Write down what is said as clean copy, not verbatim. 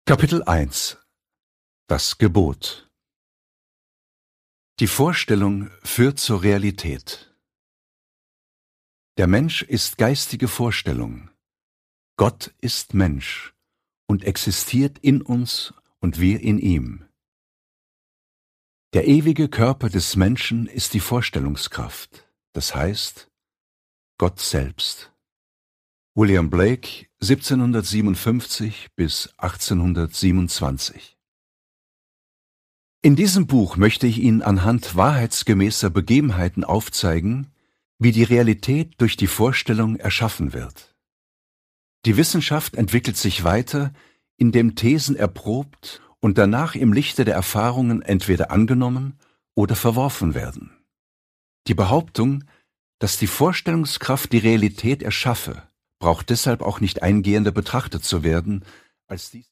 Kapitel 1 Das Gebot. Die Vorstellung führt zur Realität. Der Mensch ist geistige Vorstellung. Gott ist Mensch und existiert in uns und wir in ihm. Der ewige Körper des Menschen ist die Vorstellungskraft, das heißt Gott selbst. William Blake, 1757 bis 1827. In diesem Buch möchte ich Ihnen anhand wahrheitsgemäßer Begebenheiten aufzeigen, wie die Realität durch die Vorstellung erschaffen wird. Die Wissenschaft entwickelt sich weiter, indem Thesen erprobt und danach im Lichte der Erfahrungen entweder angenommen oder verworfen werden. Die Behauptung, dass die Vorstellungskraft die Realität erschaffe, braucht deshalb auch nicht eingehender betrachtet zu werden, als dies